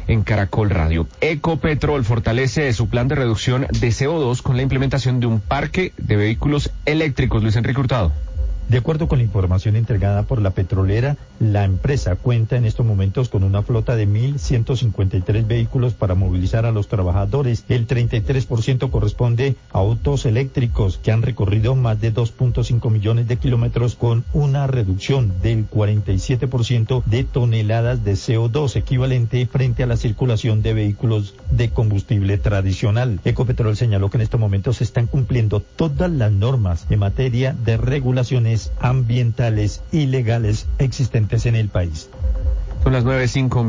en Caracol Radio. Ecopetrol fortalece su plan de reducción de CO2 con la implementación de un parque de vehículos eléctricos. Luis Enrique Hurtado. De acuerdo con la información entregada por la petrolera, la empresa cuenta en estos momentos con una flota de 1.153 vehículos para movilizar a los trabajadores. El 33% corresponde a autos eléctricos que han recorrido más de 2.5 millones de kilómetros con una reducción del 47% de toneladas de CO2 equivalente frente a la circulación de vehículos de combustible tradicional. Ecopetrol señaló que en estos momentos se están cumpliendo todas las normas en materia de regulaciones ambientales y legales existentes en el país. Son las 9:05.